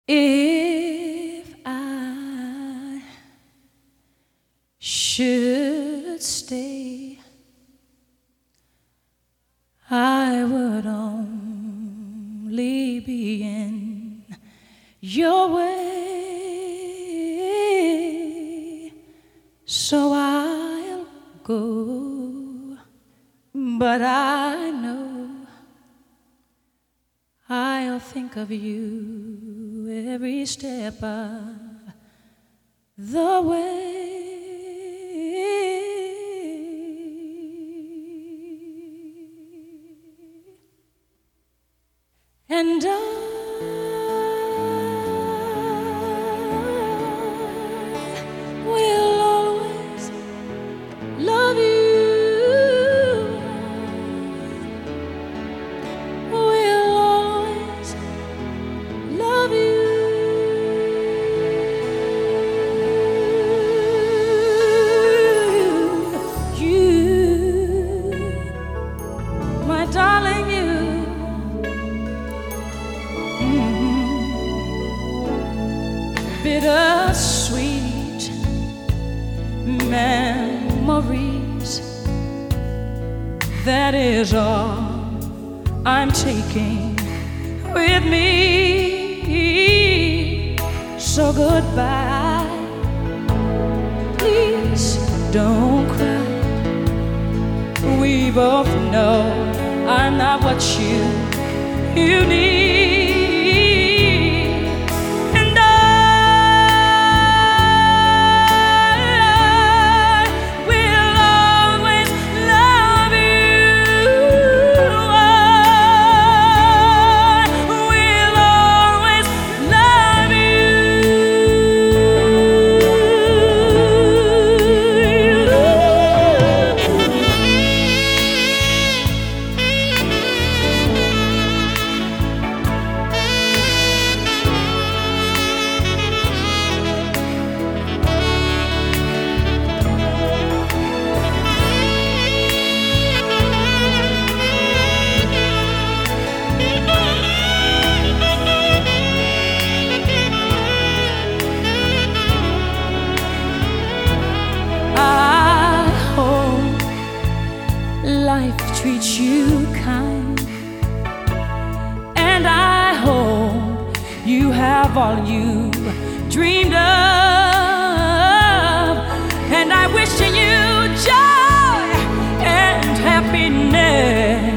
If I should stay, I would only be in your way, so I'll go, but I know I'll think of you every step of the way. And I will always love you. Will always love you. You, my darling, you. Bittersweet memories, that is all I'm taking with me. So goodbye, please don't cry. We both know I'm not what you need. Life treats you kind, and I hope you have all you dreamed of, and I wish you joy and happiness.